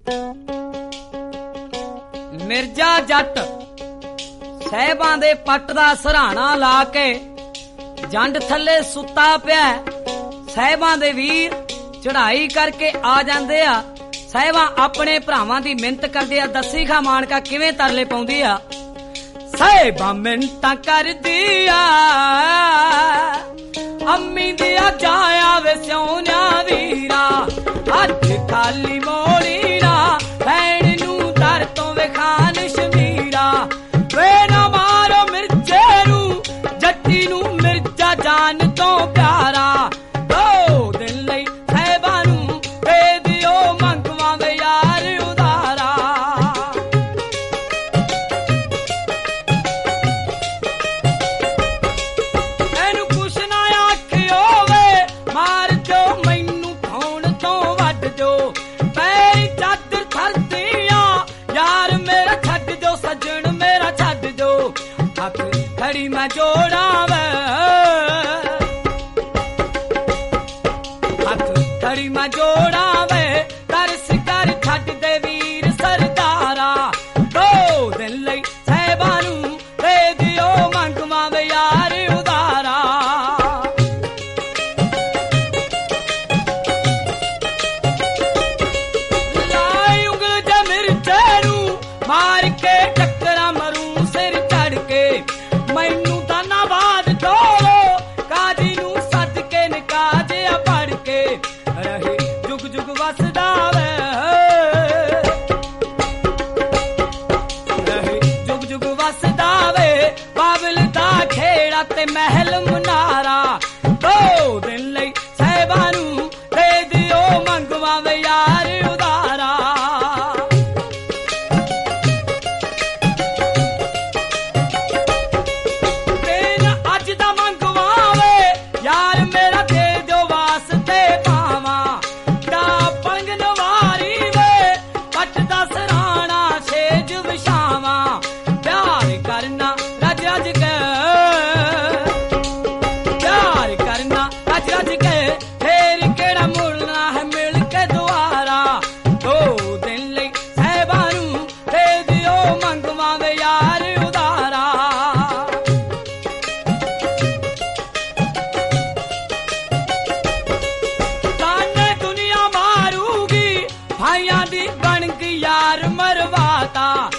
ਮਿਰਜ਼ਾ ਜੱਟ ਸਾਹਿਬਾਂ ਦੇ ਪੱਟ ਦਾ ਸਰਾਣਾ ਲਾ ਕੇ ਜੰਡ ਥੱਲੇ ਸੁੱਤਾ ਪਿਆ। ਸਾਹਿਬਾਂ ਦੇ ਵੀਰ ਚੜਾਈ ਕਰਕੇ ਆ ਜਾਂਦੇ ਆ। ਸਾਹਿਬਾਂ ਆਪਣੇ ਭਰਾਵਾਂ ਦੀ ਮਿਹਨਤ ਕਰਦੇ ਆ। ਦੱਸੀ ਖਾ ਮਾਣਕਾ ਕਿਵੇਂ ਤਰਲੇ ਪਾਉਂਦੀ ਆ। ਸਾਹਿਬਾਂ ਮਿਹਨਤਾਂ ਕਰਦੀ ਆ ਅੰਮੀ ਦੀਆਂ ਜਾਇਆ ਵੇ ਸਿਉਣਿਆ ਵੀਰਾ। ਅੱਜ ਖਾਲੀ ਮੋੜੀ ਨਾ ਭੈਣ ਨੂੰ ਦਰ ਤੋਂ ਵੇ ਖਾਨ ਸ਼ਮੀਰਾ। ਵੇ ਨਾ ਮਾਰੋ ਮਿਰਜ਼ੇ ਨੂੰ ਜੱਟੀ ਨੂੰ ਮਿਰਜ਼ਾ ਜਾਨ ਤੋਂ ਪਿਆਰਾ। 2 ਦਿਨ ਲਈ ਸਾਹਿਬਾਂ ਨੂੰ ਦੇ ਦਿਓ ਮੰਗਵਾ ਵੇ ਯਾਰ ਉਦਾਰਾ। ਇਹਨੂੰ ਕੁਛ ਨਾ ਆਖਿਓ ਵੇ ਮਾਰ ਜੋ ਮੈਨੂੰ ਧੌਣ ਤੋਂ ਵੱਢ ਜੋ। ਪੈਰੀ ਚਾਦਰ ਥਰਦੀਆਂ ਯਾਰ ਮੇਰਾ ਛੱਡ ਜੋ ਸੱਜਣ ਮੇਰਾ ਛੱਡ ਜੋ। ਹੱਥ ਖੜੀ ਮੈਂ ਜੋੜਾਂ ਵੇ ਹੱਥ ਖੜੀ ਮੈਂ ਜੋੜਾਂ ਵੇ ਤਰਸ ਕਰ ਛੱਡ ਦੇ ਵੀਰ ਸਰਦਾਰਾ। 2 ਦਿਨ ਲਈ ਸਾਹਿਬਾਂ ਨੂੰ ਦੇ ਦਿਓ ਮੰਗਵਾ ਵੇ ਯਾਰ ਉਦਾਰਾ। ਲਾਈ ਉਂਗਲ ਜੇ ਮਿਰਜ਼ੇ ਨੂੰ ਮਾਰ ਕੇ ਟੱਕਰਾਂ ਮਰੂ ਸਿਰ ਚੜ ਕੇ। ਮੈਨੂੰ ਦਾਨਾਬਾਦ ਢੋਲੋ ਕਾਜੀ ਨੂੰ ਸੱਦ ਕੇ ਨਿਕਾਜਿਆ ਪੜ ਕੇ। ਰਹੇ ਜੁਗ ਜੁਗ ਵਸਦਾ ਵੇ ਰਹੇ ਜੁਗ ਜੁਗ ਵਸਦਾ ਵੇ ਬਾਬਲ ਦਾ ਖੇੜਾ ਤੇ ਮਹਿਲ ਮੁਨਾਰਾ। 2 ਦਿਨ ਲਈ ਸਾਹਿਬਾਂ ਨੂੰ ਦੇ ਦਿਓ ਮੰਗਵਾ ਵੇ ਯਾਰ ਉਦਾਰਾ। ਦਿਨ ਅੱਜ ਦਾ ਮੰਗਵਾ ਵੇ ਯਾਰ ਮੇਰਾ ਦੇ ਦਿਓ ਵਾਸਤੇ ਪਾਵਾਂ। ਦਾ ਪਲੰਗ ਨਵਾਰੀ ਵੇ ਪੱਟ ਦਾ ਸਰਾਣਾ ਛੇਜ ਵਿਛਾਵਾਂ। ਪਿਆਰ ਕਰਨਾ ਰੱਜ ਰੱਜ ਕੇ ਪਿਆਰ ਕਰਨਾ ਰੱਜ ਰੱਜ ਕੇ ਫੇਰ ਕਿਹੜਾ ਮੁੜਨਾ ਹੈ ਮਿਲ ਕੇ ਦੁਆਰਾ। 2 ਦਿਨ ਲਈ ਸਾਹਿਬਾਂ ਨੂੰ ਦੇ ਦਿਓ ਮੰਗਵਾ ਵੇ ਯਾਰ ਉਦਾਰਾ। ਤਾਨੇ ਦੁਨੀਆ ਮਾਰੂਗੀ ਭਾਈਆਂ ਦੀ ਬਣ ਗਈ ਯਾਰ ਮਰਵਾਤਾ।